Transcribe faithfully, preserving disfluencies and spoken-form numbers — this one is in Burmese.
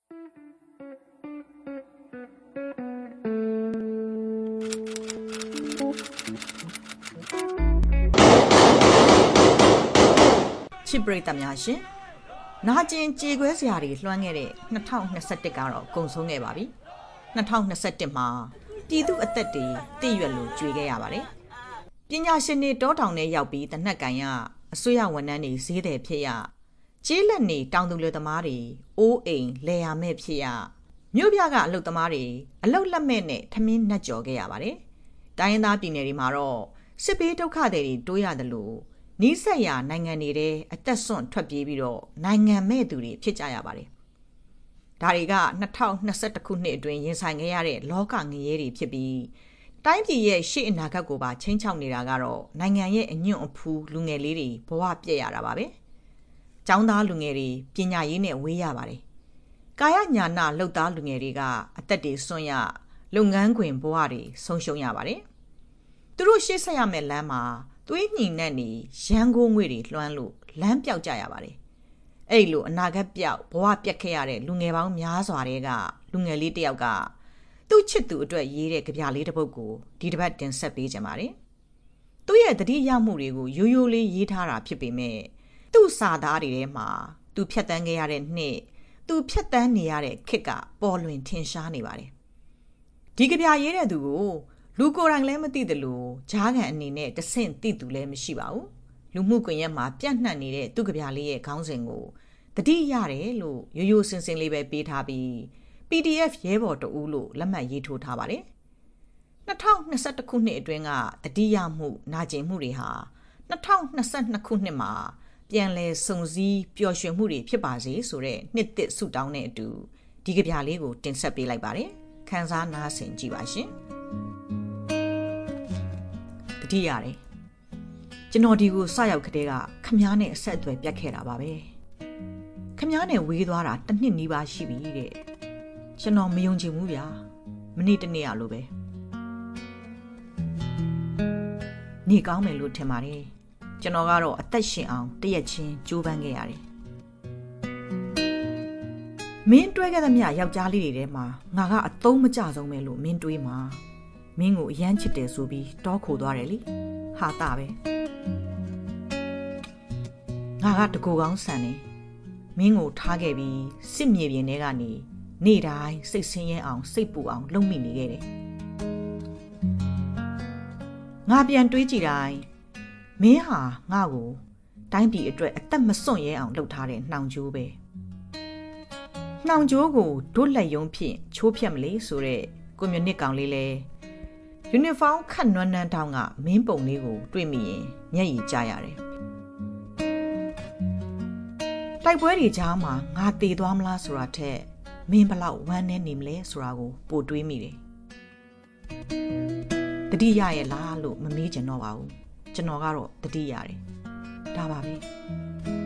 ချစ်ပရိသတ်များရှင်နာကျင်ကြေခွဲစရာတွေလွှမ်းခဲ့တဲ့၂၀၂၁ကတော့ကုန်ဆုံးခဲ့ပါပြီ၂၀၂၁မှာပြည်သူအသက်တွေတည့်ရွက်လို့ကြွေခဲ့ရပါတယ်ပညာရှင်တွေတောတောင်ထဲရောက်ပြီးတနက်ကန်ရအစိုးရဝန်ထမ်းတွေဈေးတယ်ဖြစ်ရကျေးလက်နေတောင်သူလူသမားတွေအိုးအိမ်လဲရမဲ့ဖြစ်ရမြို့ပြကအလုပ်သမားတွေအလုပ်လက်မဲ့နဲ့ထမင်းနှက်ကြော်ခဲ့ရပါတယ်တိုင်းရင်းသားပြည်နယ်တွေမှာတော့စစ်ဘေးဒုက္ခတွေတိုးရတယ်လို့နီးစပ်ရာနိုင်ငံတွေထဲအသက်ဆွန့်ထွက်ပြေးပြီးတော့နိုင်ငံမဲ့သူတွေဖြစ်ကြရပါတယ်။ဒါတွေက၂၀၂၁ခုနှစ်အတွင်းရင်ဆိုင်ခဲ့ရတဲ့လောကငရဲတွေဖြစ်ပြီးတိုင်းပြည်ရဲ့ရှေ့အနာဂတ်ကိုပါချိန်ချောက်နေတာကတော့နိုင်ငံရဲ့အညွန့်အဖူးလူငယ်လေးတွေဘဝပြည့်ရတာပါပဲ။ကျောင်းသားလူငယ်တွေပညာရေးနဲ့ဝေးရပါတယ်။ကာယညာနာလှုပ်သားလူငယ်တွေကအသက်တွေဆွန့်ရလုပ်ငန်းခွင်ဘဝတွေဆုံးရှုံးရပါတယ်။သူတို့ရှေ့ဆက်ရမယ့်လမ်းမှာသွေးညှိနှက်နေရန်ကိုငွေတွေလွှမ်းလို့လမ်းပြောက်ကြရပါတယ်။အဲ့လိုအနာဂတ်ပြောက်ဘဝပြတ်ခဲ့ရတဲ့လူငယ်ပေါင်းများစွာတွေကလူငယ်လေးတစ်ယောက်ကသူ့ချစ်သူအတွက်ရေးတဲ့ကြပြလေးတစ်ပုဒ်ကိုဒီတစ်ပတ်တင်ဆက်ပေးကြပါတယ်။သူ့ရဲ့တတိယမှုတွေကိုရိုးရိုးလေးရေးထားတာဖြစ်ပေမဲ့သူ့စာသားတွေထဲမှာသူဖြတ်တန်းခဲ့ရတဲ့နှစ်သူဖြတ်တန်းနေရတဲ့ခေတ်ကပေါ်လွင်ထင်ရှားနေပါတယ်။ဒီကြပြရေးတဲ့သူကိုလူကိုယ်တိုင်လည်းမသိသလိုဂျားကန်အနေနဲ့တဆင့်သိသူလည်းမရှိပါဘူးလူမှုကွန်ရက်မှာပြန့်နှံ့နေတဲ့သူ့ကြပြလေးရဲ့ခေါင်းစဉ်ကိုတတိရတယ်လို့ရိုးရိုးစင်စင်လေးပဲပေးထားပြီး ပီဒီအက်ဖ် ရဲဘော်တဦးလို့လက်မှတ်ရေးထိုးထားပါတယ်၂၀၂၁ခုနှစ်အတွင်းကတတိယမှုနာကျင်မှုတွေဟာ၂၀၂၂ခုနှစ်မှာပြန်လည်စုံစည်းပျော်ရွှင်မှုတွေဖြစ်ပါစေဆိုတဲ့နှစ်သစ်ဆုတောင်းတဲ့အတူဒီကြပြလေးကိုတင်ဆက်ပေးလိုက်ပါတယ်ခန်းစားနားဆင်ကြည့်ပါရှင်တတိရတယ်ကျွန်တော်ဒီကိုစရောက်ခတဲ့ကခမားနဲ့အဆက်အသွယ်ပြတ်ခဲ့တာပါပဲခမားနဲ့ဝေးသွားတာတစ်နှစ်နီးပါးရှိပြီတဲ့ကျွန်တော်မယုံချင်ဘူးဗျာမနေ့တနေ့ရလို့ပဲနေကောင်းမယ်လို့ထင်ပါတယ်ကျွန်တော်ကတော့အသက်ရှင်အောင်တရက်ချင်းကြိုးပမ်းခဲ့ရတယ်မင်းတွဲခဲ့သမျှယောက်ျားလေးတွေထဲမှာငါကအသုံးမကျဆုံးပဲလို့မင်းတွေးမှာမင်းကိုအယမ်းချစ်တယ်ဆိုပြီးတောခိုသွားတယ်လေဟာတာပဲငါကတကူကောင်းဆန်တယ်မင်းကိုထားခဲ့ပြီးစစ်မြေပြင်ထဲကနေနေ့တိုင်းစိတ်ဆင်းရဲအောင်စိတ်ပူအောင်လုပ်မိနေခဲ့တယ်ငါပြန်တွေးကြည့်တိုင်းမင်းဟာငါ့ကိုတိုင်းပြည်အတွက်အသက်မစွန့်ရဲအောင်လုပ်ထားတဲ့နှောင်ကြိုးပဲနှောင်ကြိုးကိုဒုလက်ယုံဖြင့်ချိုးဖြတ်မလေဆိုတဲ့ကွန်မြူနစ်ကောင်လေးလဲယူနီဖောင်းခတ်နွမ်းနန်းတောင်းကမင်းပုံလေးကိုတွေ့မိရင်မျက်ရည်ကျရတယ်တိုက်ပွဲတွေကြားမှာငါတည်သွားမလားဆိုတာထက်မင်းဘလောက်ဝမ်းနေနေမလဲဆိုတာကိုပိုတွေးမိတယ်တတိယရဲ့လားလို့မမေးချင်တော့ပါဘူးကျွန်တော်ကတော့တတိယရတယ်ဒါပါပဲ